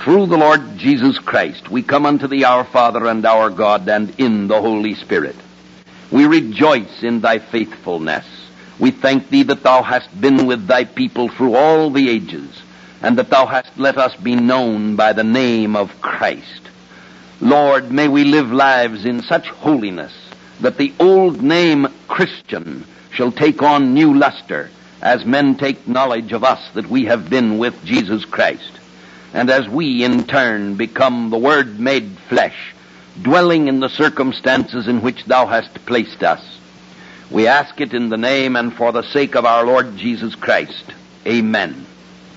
Through the Lord Jesus Christ, we come unto thee, our Father and our God, and in the Holy Spirit. We rejoice in thy faithfulness. We thank thee that thou hast been with thy people through all the ages, and that thou hast let us be known by the name of Christ. Lord, may we live lives in such holiness that the old name Christian shall take on new luster as men take knowledge of us that we have been with Jesus Christ, and as we in turn become the Word made flesh, dwelling in the circumstances in which thou hast placed us. We ask it in the name and for the sake of our Lord Jesus Christ. Amen.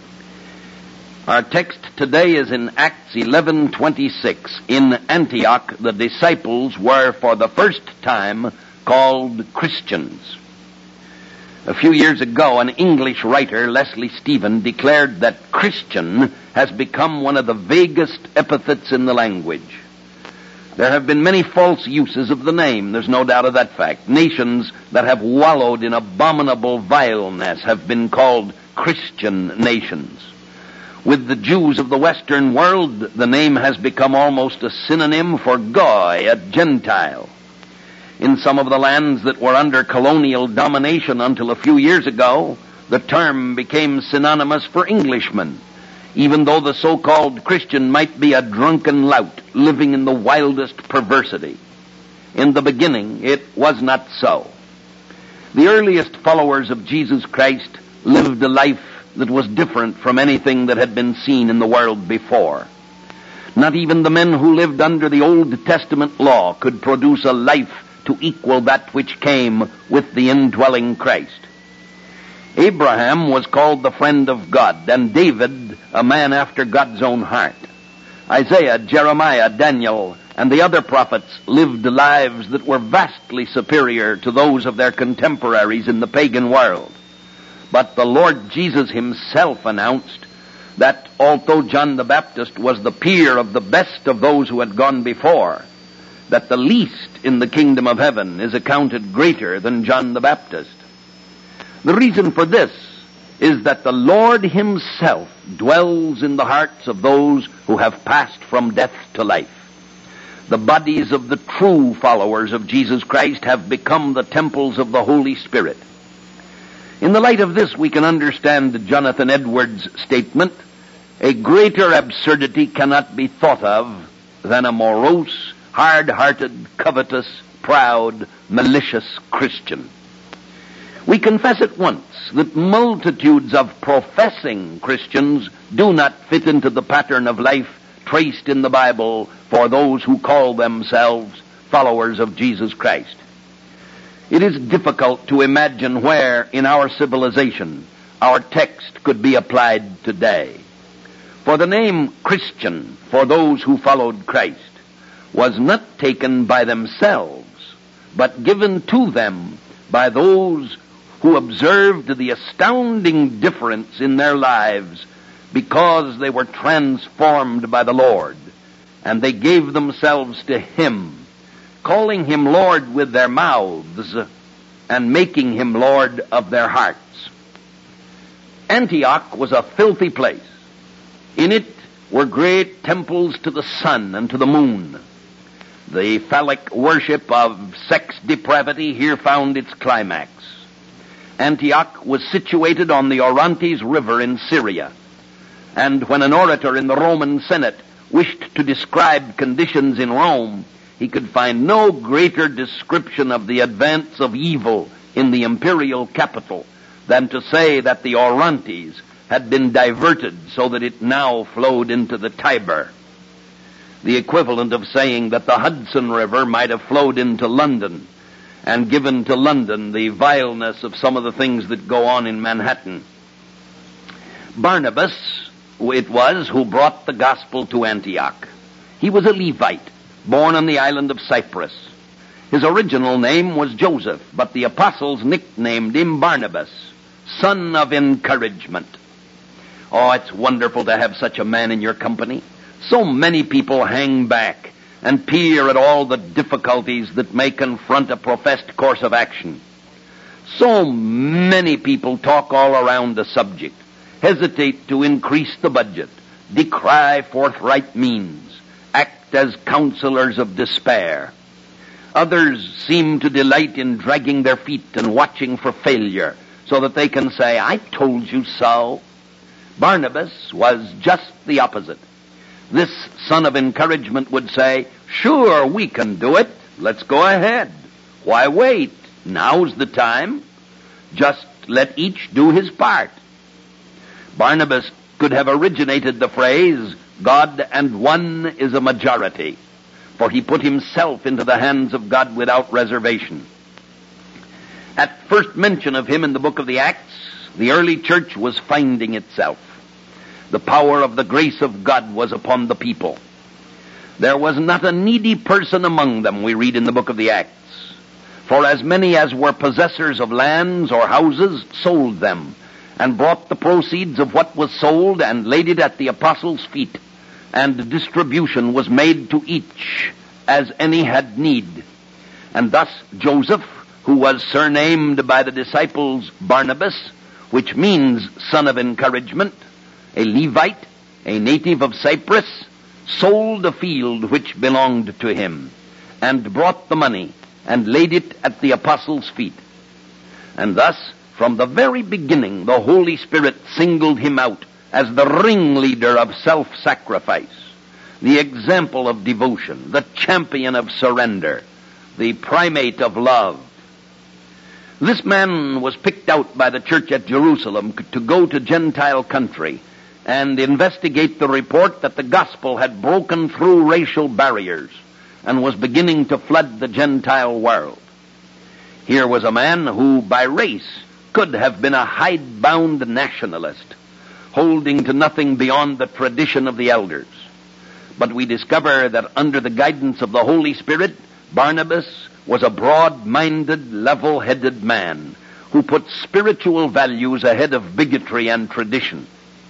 Our text today is in Acts 11:26. In Antioch, the disciples were for the first time called Christians. A few years ago, an English writer, Leslie Stephen, declared that Christian has become one of the vaguest epithets in the language. There have been many false uses of the name, there's no doubt of that fact. Nations that have wallowed in abominable vileness have been called Christian nations. With the Jews of the Western world, the name has become almost a synonym for Goy, a Gentile. In some of the lands that were under colonial domination until a few years ago, the term became synonymous for Englishman, even though the so-called Christian might be a drunken lout living in the wildest perversity. In the beginning, it was not so. The earliest followers of Jesus Christ lived a life that was different from anything that had been seen in the world before. Not even the men who lived under the Old Testament law could produce a life to equal that which came with the indwelling Christ. Abraham was called the friend of God, and David a man after God's own heart. Isaiah, Jeremiah, Daniel, and the other prophets lived lives that were vastly superior to those of their contemporaries in the pagan world. But the Lord Jesus himself announced that although John the Baptist was the peer of the best of those who had gone before, that the least in the kingdom of heaven is accounted greater than John the Baptist. The reason for this is that the Lord himself dwells in the hearts of those who have passed from death to life. The bodies of the true followers of Jesus Christ have become the temples of the Holy Spirit. In the light of this, we can understand Jonathan Edwards' statement, "A greater absurdity cannot be thought of than a morose, hard-hearted, covetous, proud, malicious Christian." We confess at once that multitudes of professing Christians do not fit into the pattern of life traced in the Bible for those who call themselves followers of Jesus Christ. It is difficult to imagine where in our civilization our text could be applied today. For the name Christian, for those who followed Christ, was not taken by themselves, but given to them by those who observed the astounding difference in their lives because they were transformed by the Lord, and they gave themselves to him, calling him Lord with their mouths and making him Lord of their hearts. Antioch was a filthy place. In it were great temples to the sun and to the moon. The phallic worship of sex depravity here found its climax. Antioch was situated on the Orontes River in Syria, and when an orator in the Roman Senate wished to describe conditions in Rome, he could find no greater description of the advance of evil in the imperial capital than to say that the Orontes had been diverted so that it now flowed into the Tiber. The equivalent of saying that the Hudson River might have flowed into London and given to London the vileness of some of the things that go on in Manhattan. Barnabas, it was, who brought the gospel to Antioch. He was a Levite, born on the island of Cyprus. His original name was Joseph, but the apostles nicknamed him Barnabas, son of encouragement. Oh, it's wonderful to have such a man in your company. So many people hang back and peer at all the difficulties that may confront a professed course of action. So many people talk all around the subject, hesitate to increase the budget, decry forthright means, act as counselors of despair. Others seem to delight in dragging their feet and watching for failure so that they can say, I told you so. Barnabas was just the opposite. This son of encouragement would say, sure, we can do it. Let's go ahead. Why wait? Now's the time. Just let each do his part. Barnabas could have originated the phrase, God and one is a majority, for he put himself into the hands of God without reservation. At first mention of him in the book of the Acts, the early church was finding itself. The power of the grace of God was upon the people. There was not a needy person among them, we read in the book of the Acts. For as many as were possessors of lands or houses sold them, and brought the proceeds of what was sold and laid it at the apostles' feet, and distribution was made to each as any had need. And thus Joseph, who was surnamed by the disciples Barnabas, which means son of encouragement, a Levite, a native of Cyprus, sold a field which belonged to him, and brought the money, and laid it at the apostles' feet. And thus, from the very beginning, the Holy Spirit singled him out as the ringleader of self-sacrifice, the example of devotion, the champion of surrender, the primate of love. This man was picked out by the church at Jerusalem to go to Gentile country and investigate the report that the gospel had broken through racial barriers and was beginning to flood the Gentile world. Here was a man who, by race, could have been a hidebound nationalist, holding to nothing beyond the tradition of the elders. But we discover that under the guidance of the Holy Spirit, Barnabas was a broad-minded, level-headed man who put spiritual values ahead of bigotry and tradition.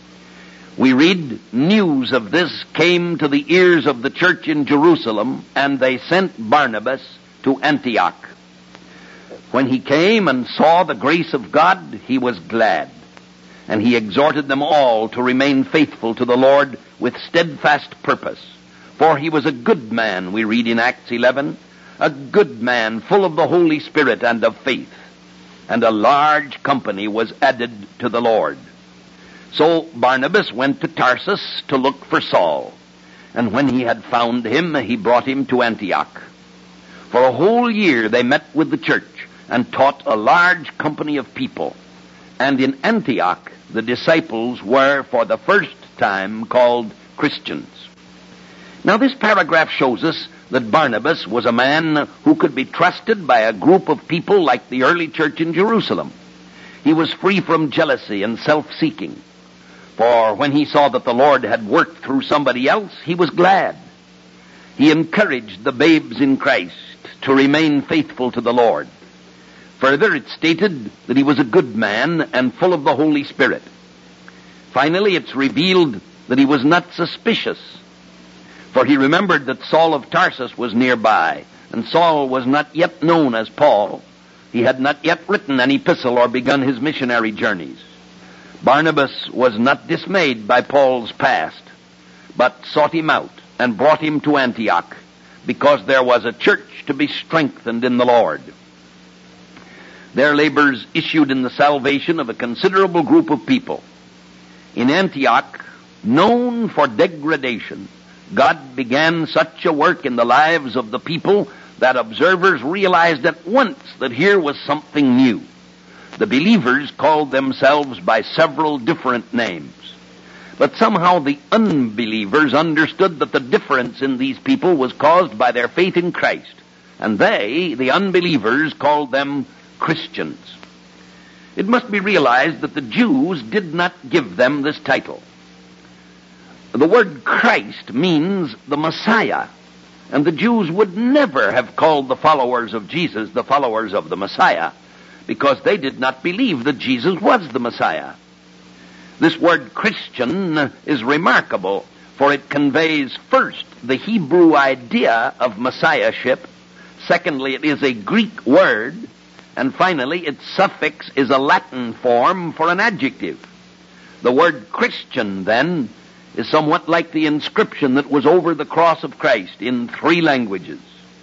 We read, news of this came to the ears of the church in Jerusalem, and they sent Barnabas to Antioch. When he came and saw the grace of God, he was glad, and he exhorted them all to remain faithful to the Lord with steadfast purpose. For he was a good man, we read in Acts 11, a good man full of the Holy Spirit and of faith, and a large company was added to the Lord. So Barnabas went to Tarsus to look for Saul, and when he had found him, he brought him to Antioch. For a whole year they met with the church and taught a large company of people. And in Antioch, the disciples were for the first time called Christians. Now this paragraph shows us that Barnabas was a man who could be trusted by a group of people like the early church in Jerusalem. He was free from jealousy and self-seeking. For when he saw that the Lord had worked through somebody else, he was glad. He encouraged the babes in Christ to remain faithful to the Lord. Further, it stated that he was a good man and full of the Holy Spirit. Finally, it's revealed that he was not suspicious, for he remembered that Saul of Tarsus was nearby, and Saul was not yet known as Paul. He had not yet written an epistle or begun his missionary journeys. Barnabas was not dismayed by Paul's past, but sought him out and brought him to Antioch, because there was a church to be strengthened in the Lord. Their labors issued in the salvation of a considerable group of people. In Antioch, known for degradation, God began such a work in the lives of the people that observers realized at once that here was something new. The believers called themselves by several different names. But somehow the unbelievers understood that the difference in these people was caused by their faith in Christ. And they, the unbelievers, called them Christians. It must be realized that the Jews did not give them this title. The word Christ means the Messiah, and the Jews would never have called the followers of Jesus the followers of the Messiah, because they did not believe that Jesus was the Messiah. This word Christian is remarkable, for it conveys first the Hebrew idea of messiahship, secondly it is a Greek word, and finally its suffix is a Latin form for an adjective. The word Christian, then, is somewhat like the inscription that was over the cross of Christ in 3 languages.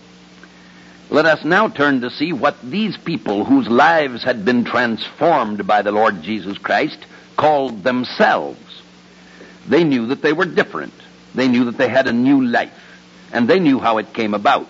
Let us now turn to see what these people whose lives had been transformed by the Lord Jesus Christ called themselves. They knew that they were different. They knew that they had a new life, and they knew how it came about.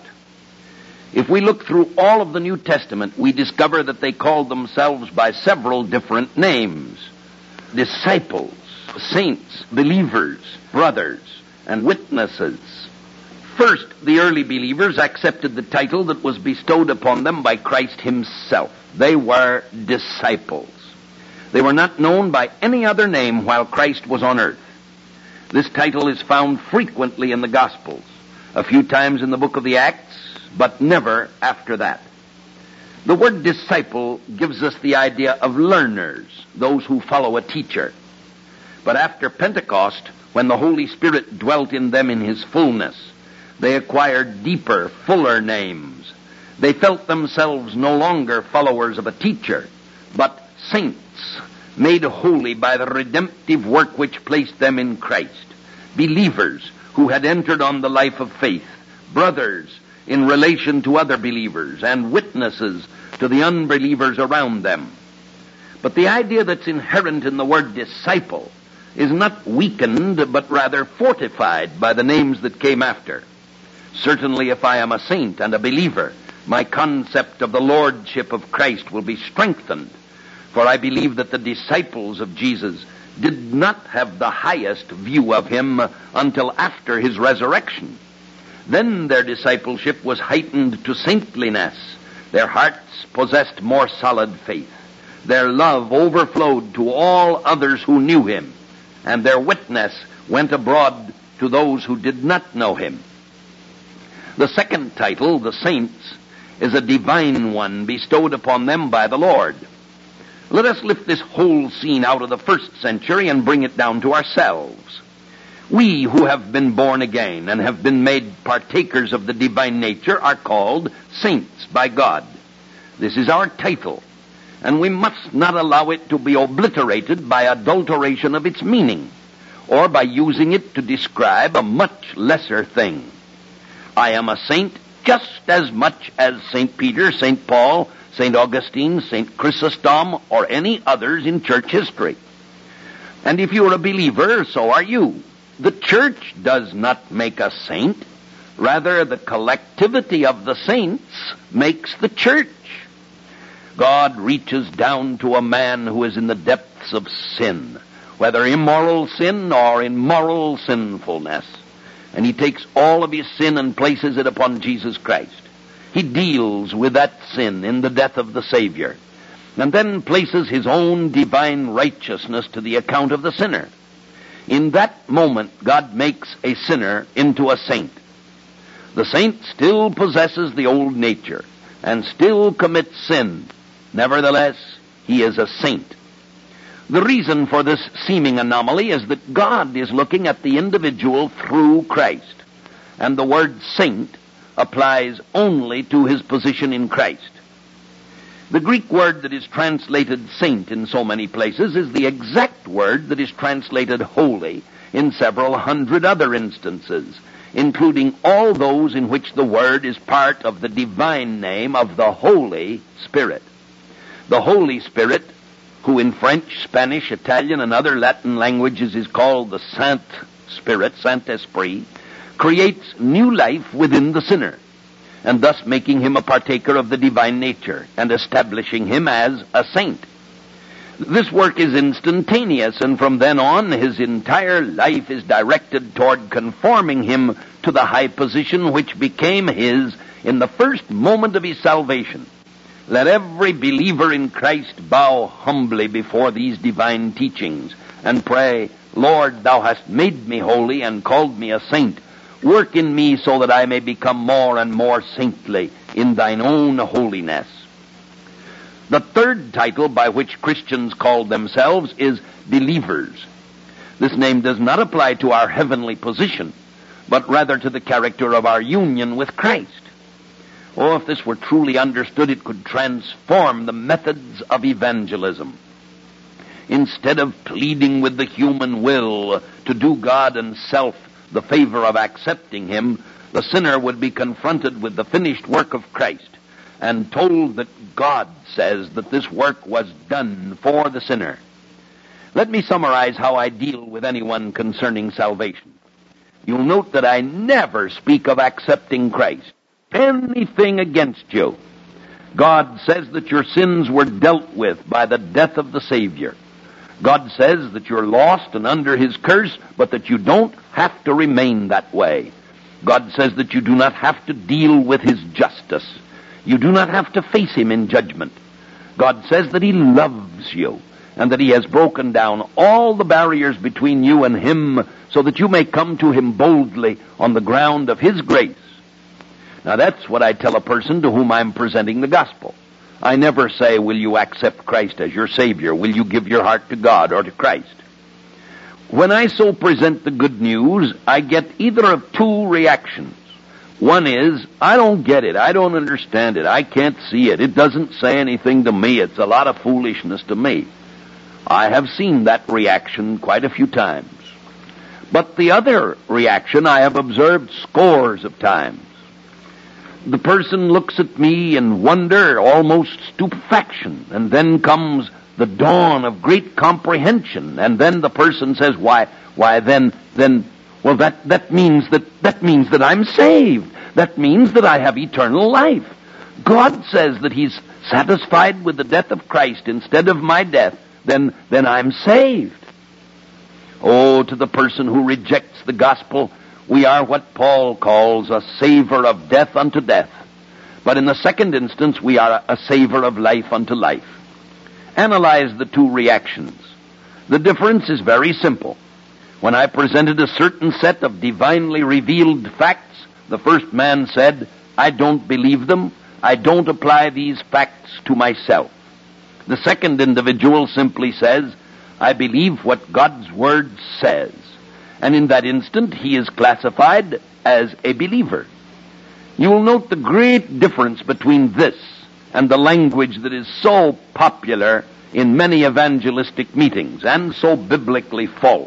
If we look through all of the New Testament, we discover that they called themselves by several different names: disciples, saints, believers, brothers, and witnesses. First, the early believers accepted the title that was bestowed upon them by Christ himself. They were disciples. They were not known by any other name while Christ was on earth. This title is found frequently in the Gospels, a few times in the book of the Acts, but never after that. The word disciple gives us the idea of learners, those who follow a teacher. But after Pentecost, when the Holy Spirit dwelt in them in his fullness, they acquired deeper, fuller names. They felt themselves no longer followers of a teacher, but saints, made holy by the redemptive work which placed them in Christ, believers who had entered on the life of faith, brothers in relation to other believers, and witnesses to the unbelievers around them. But the idea that's inherent in the word disciple is not weakened, but rather fortified by the names that came after. Certainly, if I am a saint and a believer, my concept of the lordship of Christ will be strengthened, for I believe that the disciples of Jesus did not have the highest view of him until after his resurrection. Then their discipleship was heightened to saintliness. Their hearts possessed more solid faith. Their love overflowed to all others who knew him, and their witness went abroad to those who did not know him. The second title, the saints, is a divine one bestowed upon them by the Lord. Let us lift this whole scene out of the 1st century and bring it down to ourselves. We who have been born again and have been made partakers of the divine nature are called saints by God. This is our title, and we must not allow it to be obliterated by adulteration of its meaning, or by using it to describe a much lesser thing. I am a saint just as much as St. Peter, St. Paul, St. Augustine, St. Chrysostom, or any others in church history. And if you are a believer, so are you. The church does not make a saint. Rather, the collectivity of the saints makes the church. God reaches down to a man who is in the depths of sin, whether immoral sin or immoral sinfulness. And he takes all of his sin and places it upon Jesus Christ. He deals with that sin in the death of the Savior, and then places his own divine righteousness to the account of the sinner. In that moment, God makes a sinner into a saint. The saint still possesses the old nature and still commits sin. Nevertheless, he is a saint. The reason for this seeming anomaly is that God is looking at the individual through Christ, and the word saint applies only to his position in Christ. The Greek word that is translated saint in so many places is the exact word that is translated holy in several hundred other instances, including all those in which the word is part of the divine name of the Holy Spirit. The Holy Spirit, who in French, Spanish, Italian, and other Latin languages is called the Saint Spirit, Saint-Esprit, creates new life within the sinner, and thus making him a partaker of the divine nature and establishing him as a saint. This work is instantaneous, and from then on his entire life is directed toward conforming him to the high position which became his in the first moment of his salvation. Let every believer in Christ bow humbly before these divine teachings and pray, Lord, thou hast made me holy and called me a saint. Work in me so that I may become more and more saintly in thine own holiness. The third title by which Christians call themselves is believers. This name does not apply to our heavenly position, but rather to the character of our union with Christ. Oh, if this were truly understood, it could transform the methods of evangelism. instead of pleading with the human will to do God and self the favor of accepting him, the sinner would be confronted with the finished work of Christ and told that God says that this work was done for the sinner. Let me summarize how I deal with anyone concerning salvation. You'll note that I never speak of accepting Christ. Anything against you. God says that your sins were dealt with by the death of the Savior. God says that you're lost and under his curse, but that you don't have to remain that way. God says that you do not have to deal with his justice. You do not have to face him in judgment. God says that he loves you and that he has broken down all the barriers between you and him so that you may come to him boldly on the ground of his grace. Now that's what I tell a person to whom I'm presenting the gospel. I never say, will you accept Christ as your Savior? Will you give your heart to God or to Christ? When I so present the good news, I get either of two reactions. One is, I don't get it. I don't understand it. I can't see it. It doesn't say anything to me. It's a lot of foolishness to me. I have seen that reaction quite a few times. But the other reaction I have observed scores of times. The person looks at me in wonder, almost stupefaction, and then comes the dawn of great comprehension, and then the person says, why then, well, that means that I'm saved. That means that I have eternal life. God says that he's satisfied with the death of Christ instead of my death, then I'm saved. Oh, to the person who rejects the gospel, we are what Paul calls a savor of death unto death. But in the second instance, we are a savor of life unto life. Analyze the two reactions. The difference is very simple. When I presented a certain set of divinely revealed facts, the first man said, I don't believe them. I don't apply these facts to myself. The second individual simply says, I believe what God's Word says. And in that instant, he is classified as a believer. You will note the great difference between this and the language that is so popular in many evangelistic meetings and so biblically false.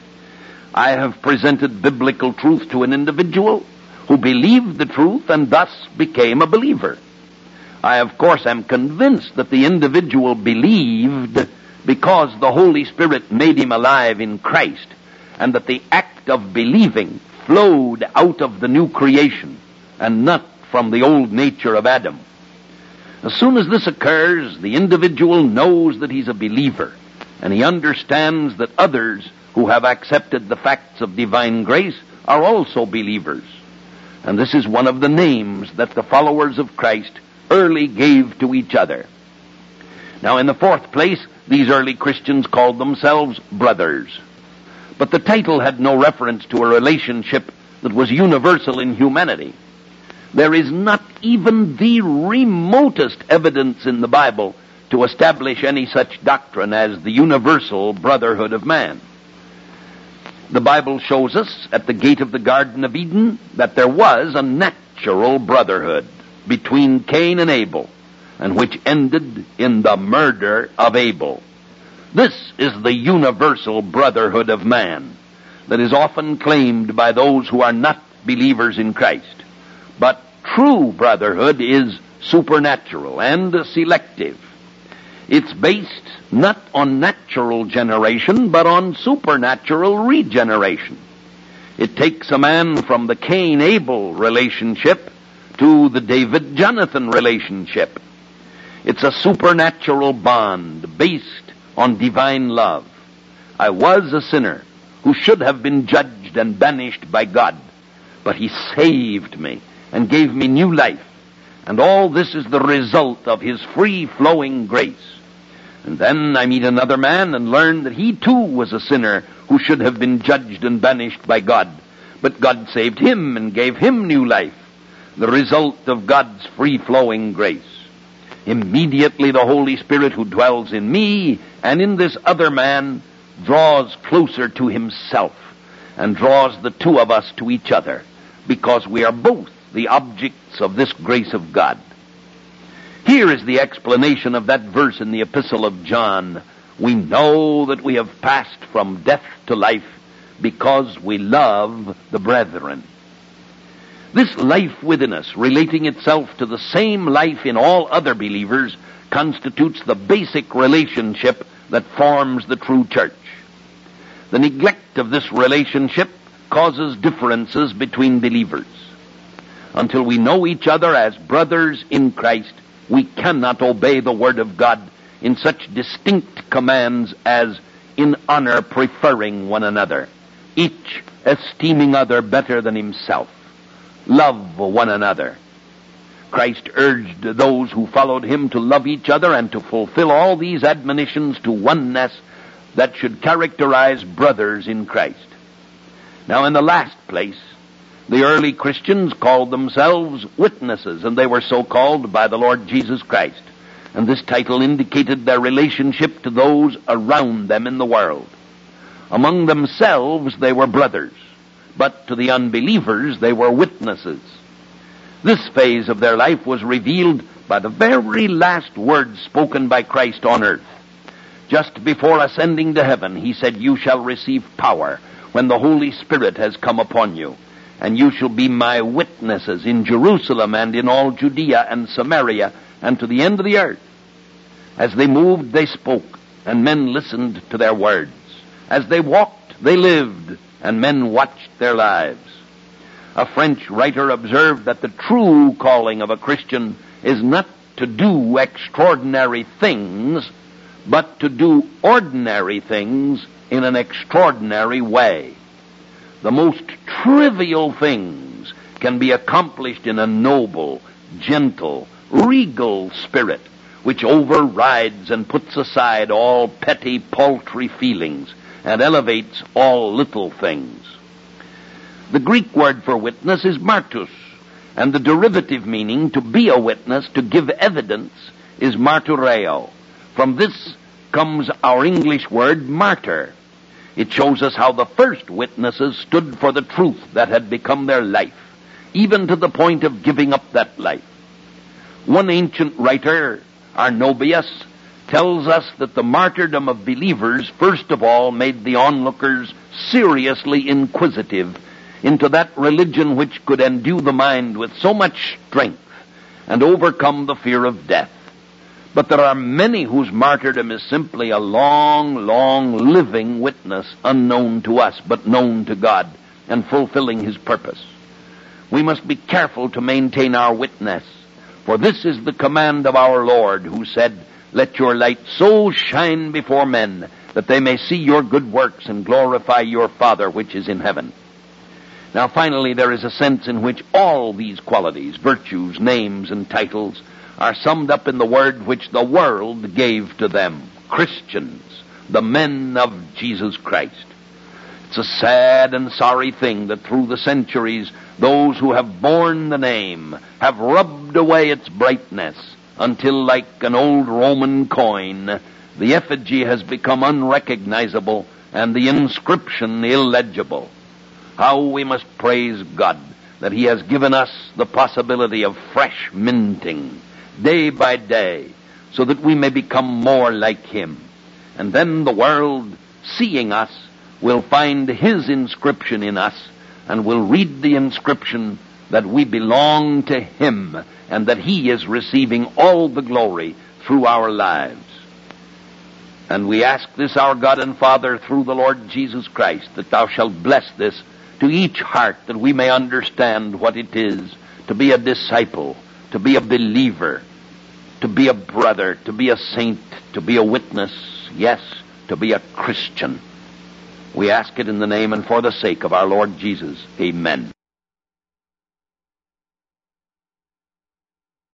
I have presented biblical truth to an individual who believed the truth and thus became a believer. I, of course, am convinced that the individual believed because the Holy Spirit made him alive in Christ, and that the act of believing flowed out of the new creation and not from the old nature of Adam. As soon as this occurs, the individual knows that he's a believer, and he understands that others who have accepted the facts of divine grace are also believers. And this is one of the names that the followers of Christ early gave to each other. Now, in the fourth place, these early Christians called themselves brothers. But the title had no reference to a relationship that was universal in humanity. There is not even the remotest evidence in the Bible to establish any such doctrine as the universal brotherhood of man. The Bible shows us at the gate of the Garden of Eden that there was a natural brotherhood between Cain and Abel, and which ended in the murder of Abel. This is the universal brotherhood of man that is often claimed by those who are not believers in Christ. But true brotherhood is supernatural and selective. It's based not on natural generation, but on supernatural regeneration. It takes a man from the Cain-Abel relationship to the David-Jonathan relationship. It's a supernatural bond based on divine love. I was a sinner who should have been judged and banished by God, but he saved me and gave me new life. And all this is the result of his free-flowing grace. And then I meet another man and learn that he too was a sinner who should have been judged and banished by God. But God saved him and gave him new life, the result of God's free-flowing grace. Immediately the Holy Spirit who dwells in me and in this other man draws closer to himself and draws the two of us to each other, because we are both the objects of this grace of God. Here is the explanation of that verse in the Epistle of John, We know that we have passed from death to life because we love the brethren. This life within us, relating itself to the same life in all other believers, constitutes the basic relationship that forms the true church. The neglect of this relationship causes differences between believers. Until we know each other as brothers in Christ, we cannot obey the Word of God in such distinct commands as in honor preferring one another, each esteeming other better than himself, love one another. Christ urged those who followed him to love each other and to fulfill all these admonitions to oneness that should characterize brothers in Christ. Now, in the last place, the early Christians called themselves witnesses, and they were so called by the Lord Jesus Christ. And this title indicated their relationship to those around them in the world. Among themselves, they were brothers, but to the unbelievers, they were witnesses. This phase of their life was revealed by the very last words spoken by Christ on earth. Just before ascending to heaven, he said, "You shall receive power when the Holy Spirit has come upon you, and you shall be my witnesses in Jerusalem and in all Judea and Samaria and to the end of the earth." As they moved, they spoke, and men listened to their words. As they walked, they lived, and men watched their lives. A French writer observed that the true calling of a Christian is not to do extraordinary things, but to do ordinary things in an extraordinary way. The most trivial things can be accomplished in a noble, gentle, regal spirit, which overrides and puts aside all petty, paltry feelings and elevates all little things. The Greek word for witness is martus, and the derivative meaning to be a witness, to give evidence, is martyreo. From this comes our English word martyr. It shows us how the first witnesses stood for the truth that had become their life, even to the point of giving up that life. One ancient writer, Arnobius, tells us that the martyrdom of believers first of all made the onlookers seriously inquisitive into that religion which could endue the mind with so much strength and overcome the fear of death. But there are many whose martyrdom is simply a long, long living witness, unknown to us, but known to God, and fulfilling his purpose. We must be careful to maintain our witness, for this is the command of our Lord, who said, "Let your light so shine before men, that they may see your good works and glorify your Father which is in heaven." Now finally, there is a sense in which all these qualities, virtues, names, and titles are summed up in the word which the world gave to them: Christians, the men of Jesus Christ. It's a sad and sorry thing that through the centuries, those who have borne the name have rubbed away its brightness until, like an old Roman coin, the effigy has become unrecognizable and the inscription illegible. How we must praise God that he has given us the possibility of fresh minting day by day, so that we may become more like him. And then the world, seeing us, will find his inscription in us, and will read the inscription that we belong to him, and that he is receiving all the glory through our lives. And we ask this, our God and Father, through the Lord Jesus Christ, that thou shalt bless this to each heart, that we may understand what it is to be a disciple, to be a believer, to be a brother, to be a saint, to be a witness, yes, to be a Christian. We ask it in the name and for the sake of our Lord Jesus. Amen.